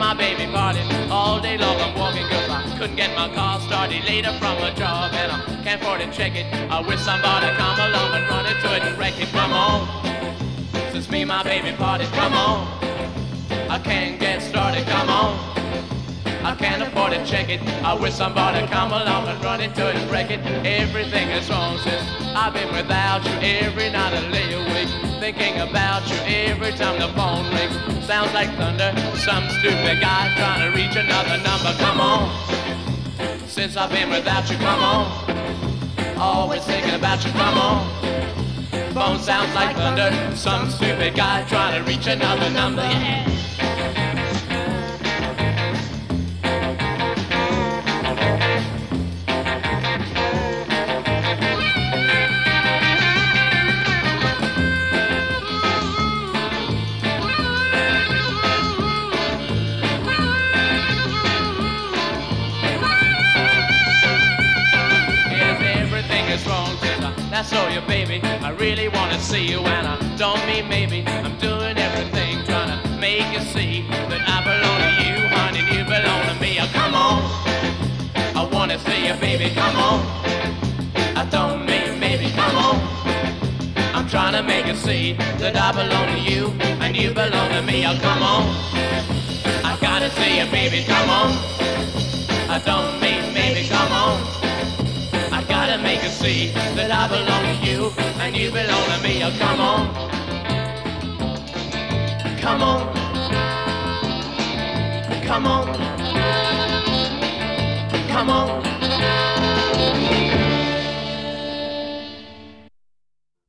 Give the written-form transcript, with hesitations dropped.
my baby party all day long. I'm walking 'cause I couldn't get my car started later from a job, and I can't afford to check it. I wish somebody come along and run into it and wreck it. Come on, since me and my baby party, come on. I can't get started, come on. I can't afford to check it. I wish somebody come along and run into it and wreck it. Everything is wrong since I've been without you. Every night I lay awake thinking about you. Every time the phone rings, sounds like thunder. Some stupid guy trying to reach another number. Come on, since I've been without you, come on. Always thinking about you, come on. Phone sounds like thunder. Some stupid guy trying to reach another number. Yeah. I saw you, baby. I really wanna see you, and I don't mean maybe. I'm doing everything trying to make you see that I belong to you, honey, and you belong to me. Oh, come on, I wanna see you, baby. Come on, I don't mean maybe. Come on, I'm trying to make you see that I belong to you and you belong to me. Oh, come on, I gotta see you, baby. Come on, I don't mean maybe. Come on, I gotta make you see that I belong to you and you belong to me. Oh, come on, come on, come on, come on.